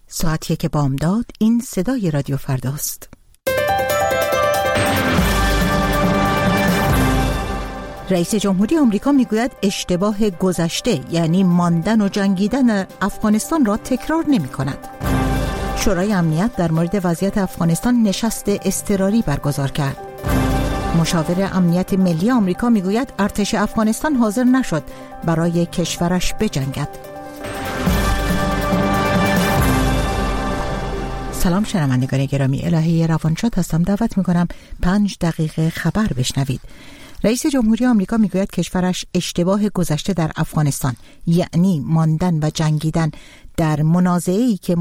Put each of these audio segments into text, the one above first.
ساعت 1 بامداد. این صدای رادیو فرداست. رئیس جمهوری آمریکا میگوید اشتباه گذشته یعنی ماندن و جنگیدن افغانستان را تکرار نمی کند. شورای امنیت در مورد وضعیت افغانستان نشست اضطراری برگزار کرد. مشاور امنیت ملی آمریکا میگوید ارتش افغانستان حاضر نشد برای کشورش بجنگد. سلام شنوندگان گرامی، الهی روانشاد هستم. دعوت میکنم 5 دقیقه خبر بشنوید. رئیس جمهوری آمریکا میگوید کشورش اشتباه گذشته در افغانستان یعنی ماندن و جنگیدن در منازعه‌ای که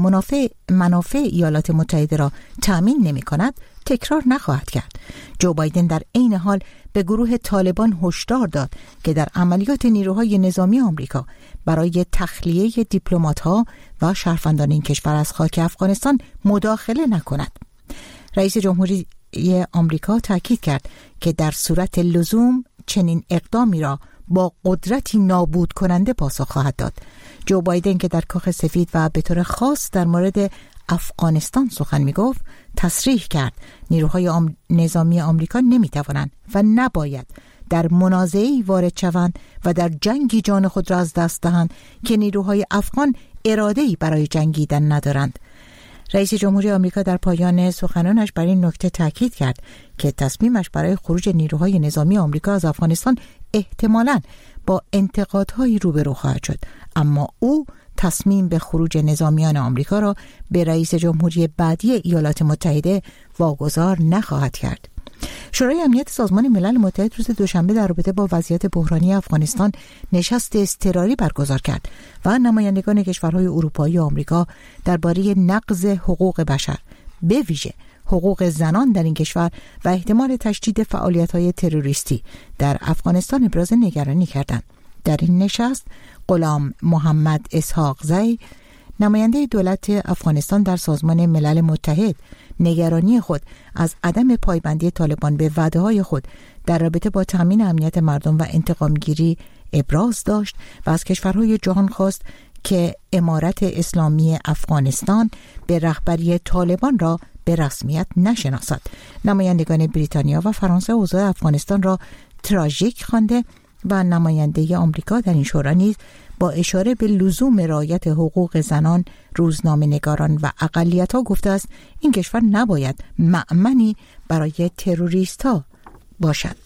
منافع ایالات متحده را تأمین نمی کند تکرار نخواهد کرد. جو بایدن در عین حال به گروه طالبان هشدار داد که در عملیات نیروهای نظامی آمریکا برای تخلیه دیپلمات‌ها و شهروندان این کشور از خاک افغانستان مداخله نکند. رئیس جمهوری آمریکا تاکید کرد که در صورت لزوم چنین اقدامی را با قدرتی نابود کننده پاسخ خواهد داد. جو بایدن که در کاخ سفید و به طور خاص در مورد افغانستان سخن می‌گفت، تصریح کرد نیروهای نظامی آمریکا نمی‌توانند و نباید در منازعه‌ای وارد شوند و در جنگی جان خود را از دست دهند که نیروهای افغان اراده‌ای برای جنگیدن ندارند. رئیس جمهوری آمریکا در پایان سخنانش بر این نکته تاکید کرد که تصمیمش برای خروج نیروهای نظامی آمریکا از افغانستان احتمالاً با انتقادهایی روبرو خواهد شد، اما او تصمیم به خروج نظامیان آمریکا را به رئیس جمهوری بعدی ایالات متحده واگذار نخواهد کرد. شورای امنیت سازمان ملل متحد روز دوشنبه در رابطه با وضعیت بحرانی افغانستان نشست اضطراری برگزار کرد و نمایندگان کشورهای اروپایی و آمریکا درباره نقض حقوق بشر، به ویژه حقوق زنان در این کشور و احتمال تشدید فعالیت‌های تروریستی در افغانستان ابراز نگرانی کردند. در این نشست غلام محمد اسحاق زی، نماینده دولت افغانستان در سازمان ملل متحد، نگرانی خود از عدم پایبندی طالبان به وعده‌های خود در رابطه با تامین امنیت مردم و انتقامگیری ابراز داشت و از کشورهای جهان خواست که امارت اسلامی افغانستان به رهبری طالبان را به رسمیت نشناسد. نمایندگان بریتانیا و فرانسه اوضاع افغانستان را تراژیک خوانده و نماینده آمریکا در این شورا نیز با اشاره به لزوم رعایت حقوق زنان، روزنامه‌نگاران و اقلیت‌ها گفته است این کشور نباید مأمنی برای تروریست‌ها باشد.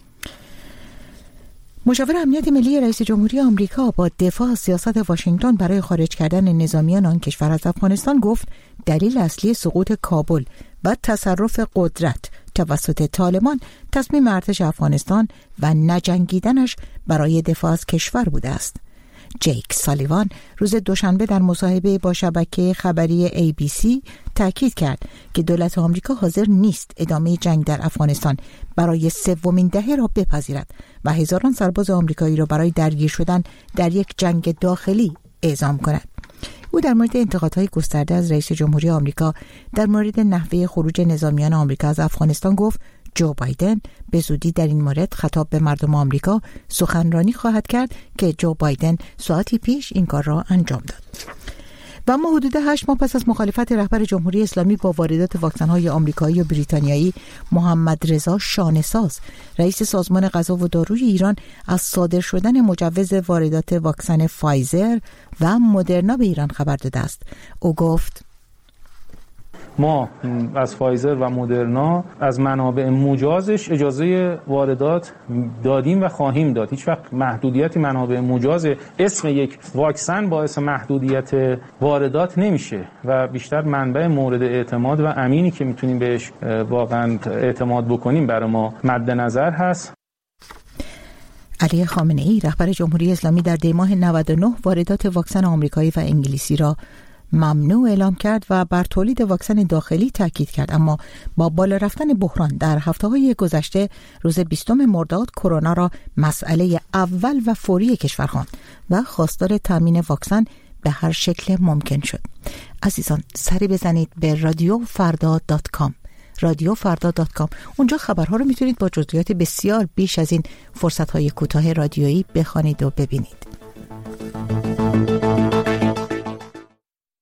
مشاور امنیت ملی رئیس جمهوری آمریکا با دفاع از سیاست واشنگتن برای خارج کردن نظامیان آن کشور از افغانستان گفت دلیل اصلی سقوط کابل و تصرف قدرت توسط طالبان تصمیم ارتش افغانستان و نجنگیدنش برای دفاع از کشور بوده است. جیک سالیوان روز دوشنبه در مصاحبه با شبکه خبری ABC تاکید کرد که دولت آمریکا حاضر نیست ادامه جنگ در افغانستان برای 3مین دهه را بپذیرد و هزاران سرباز آمریکایی را برای درگیر شدن در یک جنگ داخلی اعزام کند. او در مورد انتقادهای گسترده از رئیس جمهوری آمریکا در مورد نحوه خروج نظامیان آمریکا از افغانستان گفت جو بایدن به زودی در این مورد خطاب به مردم آمریکا سخنرانی خواهد کرد که جو بایدن ساعتی پیش این کار را انجام داد. و اما حدود 8 ماه پس از مخالفت رهبر جمهوری اسلامی با واردات واکسن‌های آمریکایی و بریتانیایی، محمد رضا شانه‌ساز، رئیس سازمان غذا و داروی ایران، از صادر شدن مجوز واردات واکسن فایزر و مدرنا به ایران خبر داده است. او گفت ما از فایزر و مدرنا از منابع مجازش اجازه واردات دادیم و خواهیم داد. هیچ وقت محدودیت منابع مجاز اسم یک واکسن باعث محدودیت واردات نمیشه و بیشتر منبع مورد اعتماد و امینی که میتونیم بهش واقعا اعتماد بکنیم برای ما مد نظر هست. علی خامنه‌ای، رهبر جمهوری اسلامی، در دی‌ماه 99 واردات واکسن آمریکایی و انگلیسی را ممنوع اعلام کرد و بر تولید واکسن داخلی تاکید کرد، اما با بالا رفتن بحران در هفته‌های گذشته روز 20 مرداد کرونا را مسئله اول و فوری کشور خواند و خواستار تامین واکسن به هر شکل ممکن شد. عزیزان، سری بزنید به radiofrda.com radiofrda.com. اونجا خبرها رو میتونید با جزئیات بسیار بیش از این فرصت‌های کوتاه رادیویی بخوانید و ببینید.